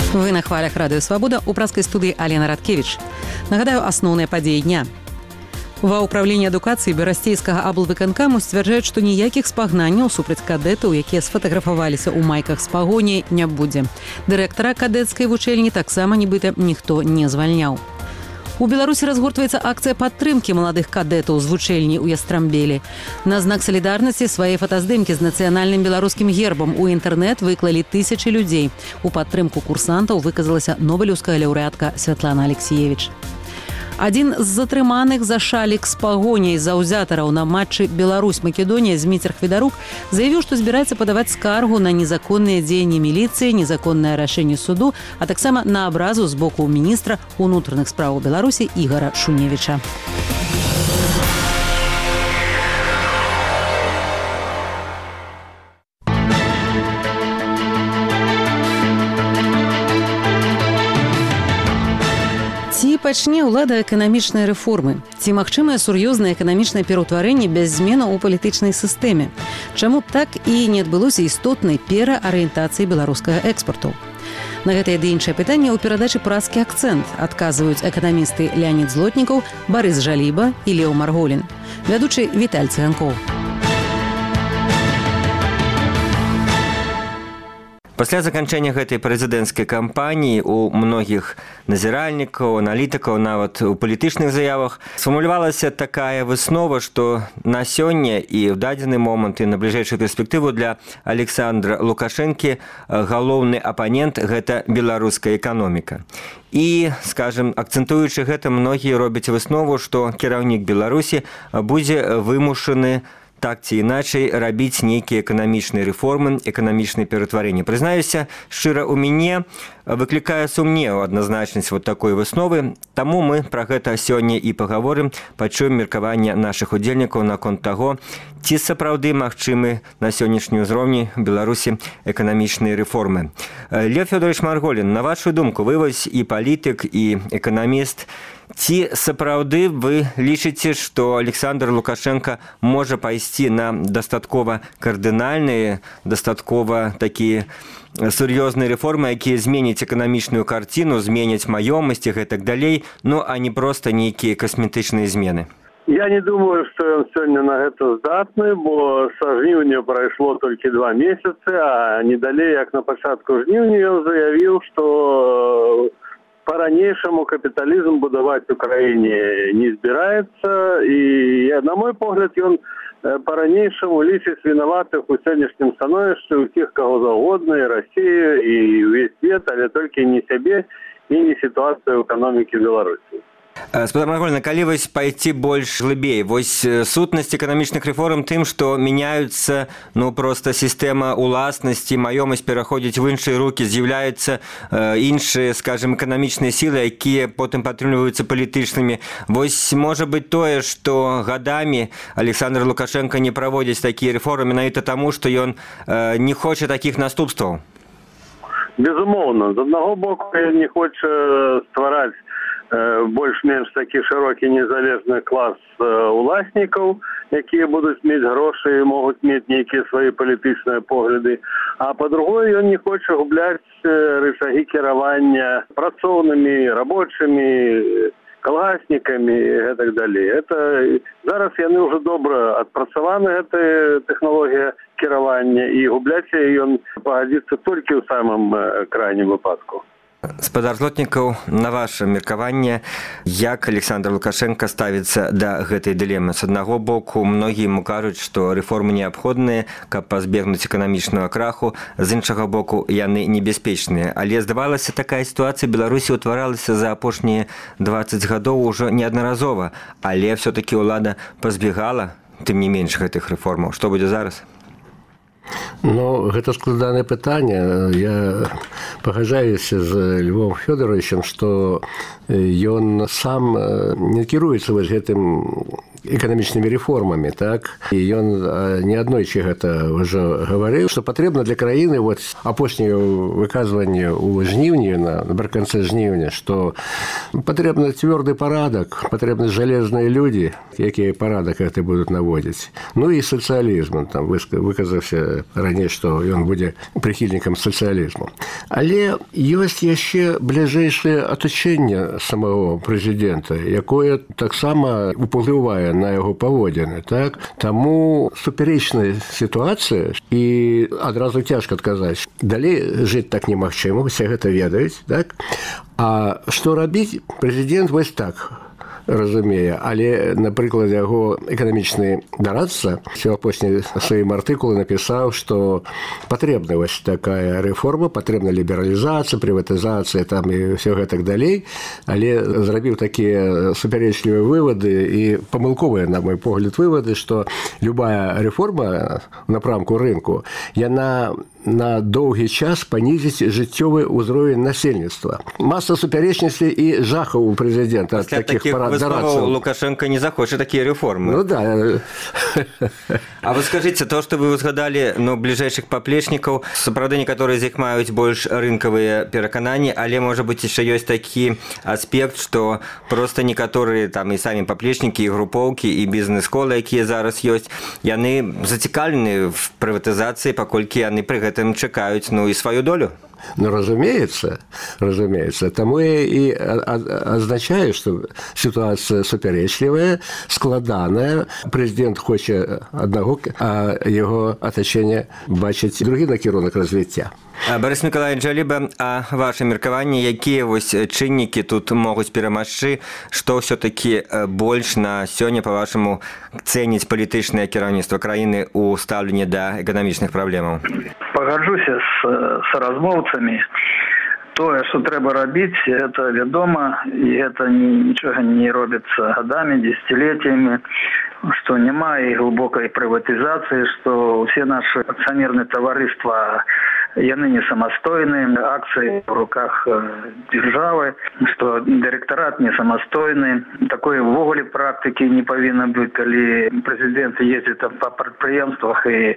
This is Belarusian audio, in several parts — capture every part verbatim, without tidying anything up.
Вы на хвалях радыё Свабода, у праскай студыі Алена Радкевіч. Нагадаю, асноўныя падзеі дня. Ва ўправленні адукацыі берасцейскага аблвыканкаму сцвярджаюць, што ніякіх спагнанняў супраць кадэтаў, якія сфатаграфаваліся ў майках з пагоняй, не будзе. Дырэктара кадэцкай вучэльні таксама нібыта ніхто не звальняў. У Беларусі разгортваецца акцыя падтрымкі маладых кадэтаў з вучэльні ў Ястрамбелі. На знак салідарнасці свае фотаздымкі з нацыянальным беларускім гербам у інтэрнэт выклалі тысячы людзей. У падтрымку курсантаў выказалася нобелеўская лаўрэатка Святлана Алексіевіч. Адзін з затрыманых за шалік з пагоняй заўзятараў на матчы Беларусь-Македонія Зміцер Хведарук заявіў, што збіраецца падаваць скаргу на незаконныя дзеянні міліцыі, незаконнае рашэнне суду, а таксама на абразу з боку міністра ўнутраных спраў Беларусі Ігара Шуневіча. Ці пачне ўлада эканамічнай рэформы? Ці магчымае сур'ёзнае эканамічнае пераўтварэнне без зменаў у палітычнай сістэме? Чаму так і не адбылося істотнай пераарыентацыі беларускага экспарту? На гэтае ды іншае пытанне ў перадачы «Праскі акцэнт» адказваюць эканамісты Леонид Злотнікаў, Барыс Жаліба і Леў Марголін. Вядучы Віталь Цыганкоў. Пасля заканчэння гэтай прэзідэнцкай кампаніі у многіх назіральнікаў, аналітыкаў, нават у палітычных заявах сфармулявалася такая выснова, што на сёння і ў дадзены момант і на бліжэйшую перспектыву для Александра Лукашэнкі галоўны апанент – гэта беларуская эканоміка. І, скажем, акцэнтуючы гэта, многія робяць выснову, што кіраўнік Беларусі будзе вымушаны так ці іначай рабіць нейкія эканамічныя рэформы, эканамічныя ператварэнні. Прызнаюся, шчыра, у мяне выклікае сумнеў адназначнасць вот такой высновы, таму мы пра гэта сёння і пагаворым, пачуем меркаванне нашых удзельнікаў наконт таго, ці сапраўды магчымы на сённяшні ўзроўні Беларусі эканамічныя рэформы. Лев Фёдорович Марголін, на вашу думку, вы вось і палітык, і эканаміст, ці сапраўды вы лічыце, што Александр Лукашенко можа пайсці на дастаткова кардынальныя, дастаткова такія сур'ёзныя рэформы, якія зменяць эканамічную карціну, зменяць маёмасць і гэтак далей, ну а не проста нейкія касметычныя змены? Я не думаю, што ён сёння на гэта здатны, бо са жніўня прайшло толькі два месяцы, а не далей, як на пачатку жніўня, ён заявіў, што по-ранейшаму капіталізм будаваць у краіне не збіраецца, і, на мой погляд, ён по-ранейшаму лічыць вінаватых у сённяшнім становішчы ўсіх каго заўгодна, і Расію, і ўвесь свет, але толькі не сябе і не сітуацыю ў эканомікі Беларусі. Спадар Марголін, калі вось пайти больш глыбей, вось сутнасць эканамічных рэформ тым, што мяняюцца, ну, проста сістэма уласнасці, маёмасць пераходзіць в іншыя рукі, з'яўляюцца э, іншыя, скажем, эканамічныя сілы, якія потым падтрымліваюцца палітычнымі. Вось можа быць тое, што гадамі Александр Лукашенко не праводзіць такія рэформы, менавіта таму, што ён э, не хоча такіх наступстваў. Безумоўна, з аднаго боку ён не хоча ствараць больш-менш такі шырокі незалежны клас уласнікаў, якія будуць мець грошы і могуць мець нейкія свае палітычныя погляды. А па-другое, ён не хоча губляць рычагі кіравання працоўнымі, рабочымі, калгаснікамі і гэтак далей. Это зараз яны ўжо добра адпрацаваны, гэтая тэхналогія кіравання, і губляць ён пагадзіцца толькі ў самым крайнім выпадку. Спадар Злотнікаў, на ваше меркаванне, як Александр Лукашенко ставіцца да гэтай дылемы? З аднаго боку, многія ему кажуць, што рэформы неабходныя, каб пазбегнуць эканамічнага краху, з іншага боку, яны небяспечныя. Але, здавалася, такая сітуацыя Беларусі ўтваралася за апошнія дваццаць гадоў ужо неаднаразова, але все-таки ўлада пазбегала, тым не менш, гэтых рэформаў. Што будзе зараз? Ну, гэта складанае пытанне. Я пагаджаюся з Львом Фёдоровичем, што ён сам не кіруецца вось гэтым эканамічнымі рэформамі, так? І ён неаднойчы гэта ўжо гаварыў, што патрэбна для краіны вот апошняе выказванне ў жніўні, напрыканцы жніўня, што патрэбны цвёрды парадак, патрэбны жалезныя людзі, якія парадак гэты будуць наводзіць. Ну і сацыялізм, там выказаўся раней, што ён будзе прыхільнікам сацыялізму. Але ёсць яшчэ бліжэйшае атачэнне самого прэзідэнта, якое таксама уплывае на яго паводзіны, так? Таму супярэчная сітуацыя, і адразу цяжка адказаць. Далей жыць так немагчыма, усе гэта ведаюць, так? А што рабіць? Прэзідэнт вось так разумее, але, напрыклад, яго эканамічны дарадца у апошнім сваім артыкулы напісаў, што патрэбна вось такая рэформа, патрэбна лібералізацыя, прыватызацыя там і ўсё гэтак далей, але зрабіў такія супярэчлівыя вывады і памылковыя, на мой погляд, вывады, што любая рэформа в напрамку рынку, яна на доўгі час панізіць жыццёвы ўзровень насельніцтва. Маса супярэчнасцей і жахаў у прэзідэнта ад такіх парад дарадцаў. Лукашенко не захоча такія рэформы. Ну да. А вы скажыце, то, што вы узгадалі, ну, бліжэйшых паплечнікаў, сапраўды некаторыя з іх маюць больш рынкавыя перакананні, але, можа быць, яшчэ ёсць такі аспект, што проста некаторыя там і самі паплечнікі, і групоўкі, і бізнес-колы, якія зараз ёсць, яны зацікаўлены в прыватызацыі, паколькі яны пры гэтым чакаюць, ну, і сваю долю. Ну, разумеется, разумеется. Таму я і азначаю, што сітуацыя супярэчлівая, складаная. Прэзідэнт хоча аднаго, а яго атачэнне бачыць другі накірунак развіцця. Борис Миколаевич Джаліба, а ваше меркаванне, якія вось чыннікі тут могуць перамагчы, што ўсё-такі больш на сёння, па-вашаму, цэніць палітычнае кіраўніцтва краіны ў стаўленні да эканамічных праблемаў? Пагаджуся з соразмоўцамі. Тое, што трэба рабіць, это вядома, і это нічога не робіцца гадамі, дзесяцілетямі, што няма і глыбокай прыватызацыі, што ўсе нашы акцыянерныя таварыства яны не самастойныя, акцыі в руках дзяржавы, што дырэктарат не самастойны. Такой увогуле практыкі не павінна быць, калі прэзідэнт ездзіць там па прадпрыемствах і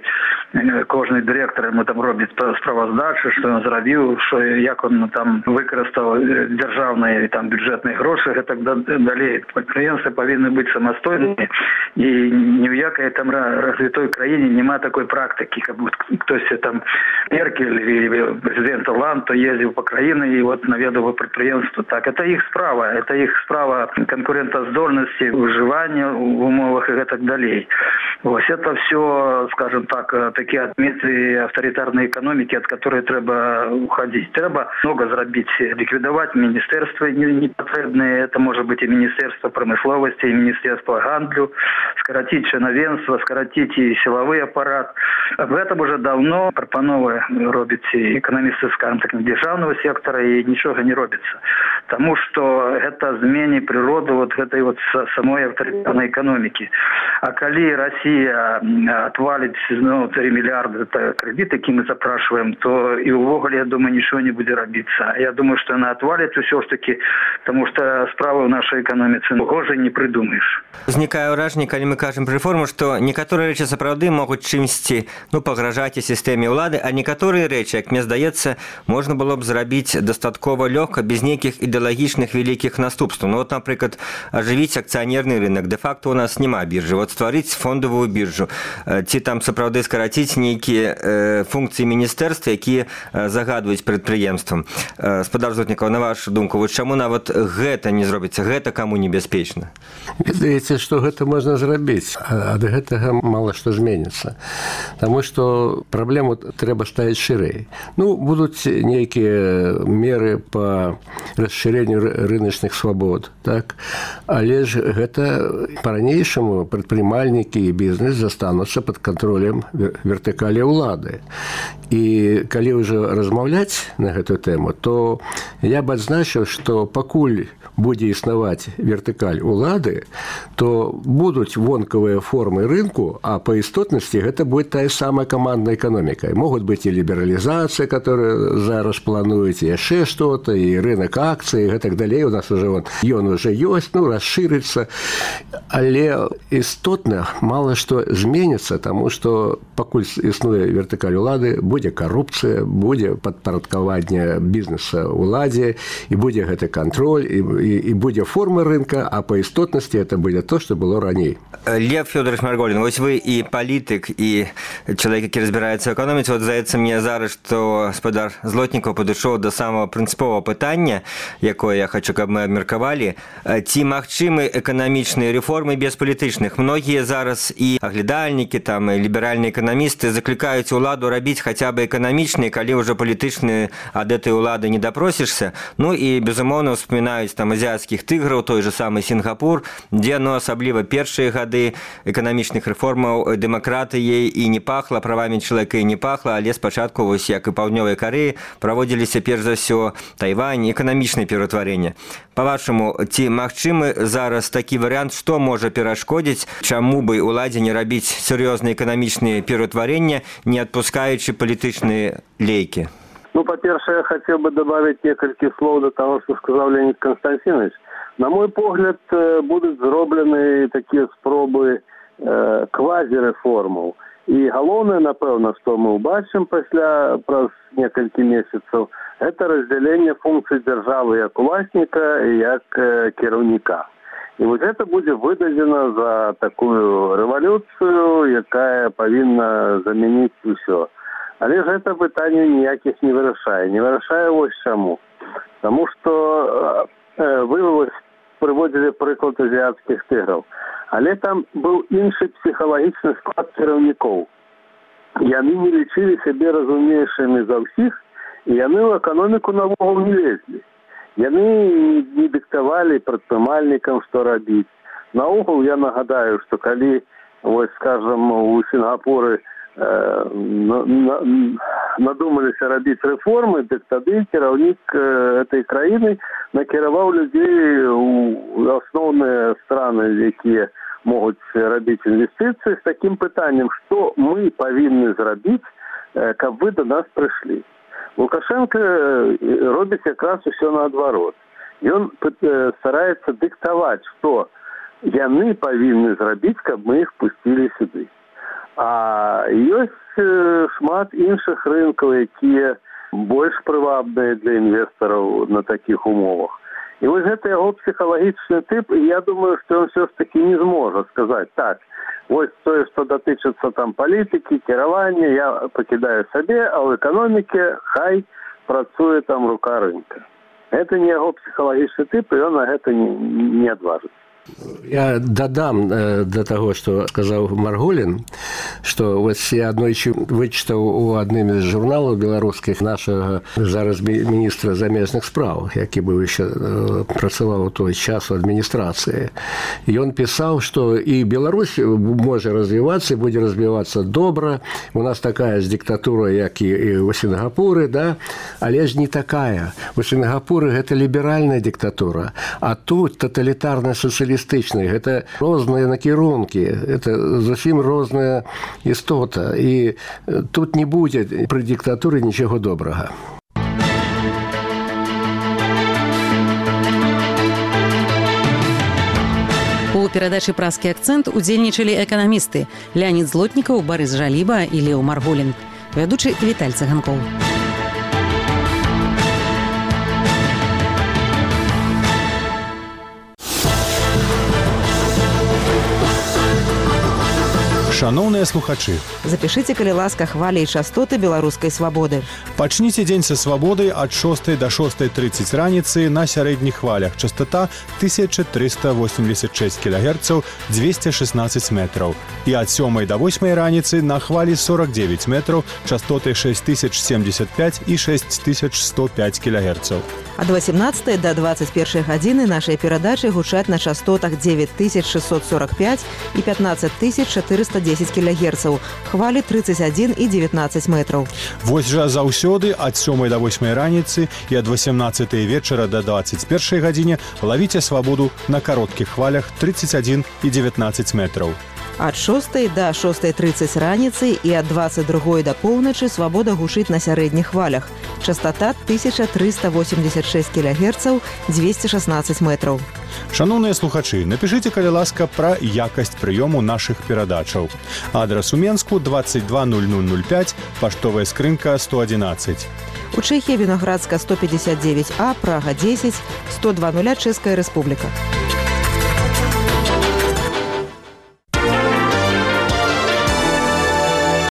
кожны дырэктар яму там робіць справаздачы, што ён зрабіў, што як он там выкарыстаў дзяржаўныя там бюджэтныя грошы, гэтак далей. Прадпрыемствы павінны быць самастойнымі, і ні ў якай там развітой краіне няма такой практыкі, каб хтосьці там Меркель или президент Оланд ездил по краине и вот наведывал предприятия. Так, это их справа, это их справа конкурентоздольности, выживания в умовах и так далее. Вот это все, скажем так, такие отметки авторитарной экономики, от которой треба уходить. Треба много зробить, ликвидовать министерства непотребные, это может быть и Министерство промысловости, и Министерство гандлю, скоротить членовенство, скоротить и силовой аппарат. Об этом уже давно пропановы робить экономисты, скажем так, державного сектора, и ничего не робится. Потому что это змени природы вот этой вот самой авторитарной экономики. А коли Россия отвалит ну, три миллиарда кредит, які мы запрашиваем, то и увогуле, я думаю, ничего не будет робиться. Я думаю, что она отвалит все ж таки, потому что справа в нашей экономице хуже не придумаешь. Узнікае ўражанне, калі мы кажам пра рэформу, што некаторыя рэчы сапраўды могуць чымсьці ну, пагражаць і сістэме ўлады, а некаторыя рэчы, як мне здаецца, можна было б зрабіць дастаткова лёгка, без нейкіх ідэалагічных вялікіх наступстваў. Ну, вот, напрыклад, ажывіць акцыянерны рынок. Дэ-факта у нас няма біржы. Вот стварыць фондавую біржу. Ці там сапраўды скараціць нейкія э, функцыі міністэрства, якія э, загадваюць прадпрыемствам. Э, Спадар Зотнікаў, на вашу думку, вот чаму нават гэта не зробіцца? Гэта каму небяспечна? Ведаеце, што гэта можна зрабіць, а ад гэтага мала што зменіцца. Таму што праблему трэба ставіць шырэй. Ну, будуць нейкія меры па расшыренню рыначных свабод, так? Але ж гэта па-ранейшаму прадпрымальнікі і бізнес застануцца пад кантролем вертыкалі ўлады. І калі ўжо размаўляць на гэту тэму, то я б адзначыў, што пакуль будзе існаваць вертыкаль улады, то будуць вонкавыя формы рынку, а па істотнасці гэта будет тая самая камандная экономика. Могут быть и либерализация, которую зараз плануюць, и яшчэ что-то, и рынок акций, корупцыя і гэтак далей. У нас уже он, ён уже ёсць, ну, расшырыцца. Але істотна мала што зменіцца, таму што пакуль існуе вертыкаль улады, будзе карупцыя, будзе падпарадкаванне бізнеса уладзе, і будзе гэты кантроль, і, і, і будзе форма рынка, а па істотнасці это будзе то, што было раней. Лев Фёдорович Марголін, вось вы і палітык, і чалавек, які разбіраецца ў эканоміцы. Вот здаецца мне зараз, што гаспадар Злотнікаў падышоў да самага прынцыповага пытання, якое я хочу, каб мы абмеркавалі. Ці магчымы эканамічныя рэформы без палітычных? Многія зараз і аглядальнікі, там, і ліберальныя эканамісты заклікаюць уладу рабіць хаця бы эканамічныя, калі ўжо палітычныя ад этой улады не дапросішся. Ну і, безумоўна, успамінаюць там азіяцкіх тыграў, той же самы Сінгапур, дзе, ну, асабліва першыя гады эканамічных рэформаў дэмакратыяй і не пахла, правамі чалавека і не пахла, але спачатку, вось як і Паўднёвай Карэі, праводзіліся перш за ўсё Тайвань, эканамічнае пераўтварэнне. Па-вашаму, ці магчымы зараз такі варыянт, што можа перашкодзіць, чаму бы уладзе не рабіць сур'ёзныя эканамічныя пераўтварэння, не адпускаючы палітычныя лейкі? Ну, по-перше, я хотел бы добавить несколько слов до того, что сказал Леонид Константинович. На мой погляд, будут зроблены такие спробы э, квазірэформаў. І галоўнае, напэўна, што мы ўбачым пасля праз некалькі месяцаў, это разделение функций державы як уласніка і як э, кіраўніка. І вот это будзе выдадзена за такую рэвалюцыю, якая павінна замяніць усё. Але ж гэта пытанне ніякіх не вырашае. Не вырашае вось чаму. Таму што э, вы вось прыводзілі прыклад азіяцкіх тыграў. Але там быў іншы псіхалагічны склад кіраўнікоў. Яны не лічылі сябе разумнейшымі за ўсіх, і яны ў эканоміку навогул не лезлі. Яны не диктовали прадпрымальнікам, што рабіць. Наогул я нагадаю, што калі, вось, скажем, у Сінгапуры э, на, на, надумаліся рабіць рэформы, дык тады кіраўнік э, этой краіны накіраваў людзей у асноўныя страны, якія могуць рабіць інвестыцыі, з такім пытаннем, што мы павінны зрабіць, э, каб вы до нас прыйшлі. Лукашенко робіць якраз усё наадварот. Ён стараецца дыктаваць, што яны павінны зрабіць, каб мы іх пусцілі сюды. А ёсць шмат іншых рынкаў, якія больш прывабныя для інвестараў на такіх умовах. І вось гэта яго псіхалагічны тып, і я думаю, што ён все ж таки не зможа сказаць так, вось тое, што датычыцца там палітыкі, кіравання, я пакідаю сабе, а ў эканоміке хай працуе там рука рынка. Гэта не яго псіхалагічны тып, і ён на гэта не, не адважыцца. Я дадам э, до того, что сказал Марголін, что вот я аднойчы вычытаў у адным из журналаў беларускіх нашага зараз міністра замежных спраў, які быў еще э, працаваў у той час у адміністрацыі. Ён пісаў, что і Беларусь можа развівацца, і будзе развівацца добра. У нас такая ж диктатура, як і, і у Сінгапуры, да? Але ж не такая. У Сінгапуры гэта ліберальная диктатура, а тут тоталітарная сацыялістычная. Гэта розныя накірункі, это зусім розная істота, і тут не будзе пры дыктатуры нічога добрага. У перадачы «Празкі акцэнт» удзельнічалі эканамісты Леонид Злотнікаў, Барыс Жаліба і Леў Марголін. Вядучы Віталь Цыганкоў. Шановныя слухачы, запішыце, калі ласка, хвалі і частоты беларускай свабоды. Пачніце дзень са свабоды ад шостай да шостай трыццаць раніцы на сярэдніх хвалях. Частота тысяча трыста восемьдесят шесть кілогерцаў, двести шестнадцать метраў. І ад сёмай да восьмай раніцы на хвалі сорок девять метраў, частоты шесть тысяч семьдесят пять і шесть тысяч сто пять кілогерцаў. Ад восемнадцатай да двадцать першай гадзіны нашай перадачы гучаць на частотах девять тысяч шестьсот сорок пять і пятнадцать тысяч четыреста десять кілогерцаў, хвалі тридцать один і девятнадцать метраў. Вось жа заўсёды ад сёмай да восьмай раніцы і ад восемнадцатай вечара да двадцать першай гадзіне лавіце свабоду на кароткіх хвалях тридцать один і девятнадцать метраў. Ад шостай да шостай трыццаць раніцы і ад дваццаць другой да поўначы свабода гучыць на сярэдніх хвалях. Частота тысяча трыста восемьдесят шесть килогерцаў, двести шестнадцать метров. Шановныя слухачы, напишите, калі ласка, пра якасць прыёму нашых перадачаў. Адрас у Менску двадцать два ноль ноль ноль пять, паштовая скрынка сто одиннадцать. У Чэхіі Вінаградска сто пятьдесят девять А, Прага десять, сто два нуля Чэшская Рэспубліка.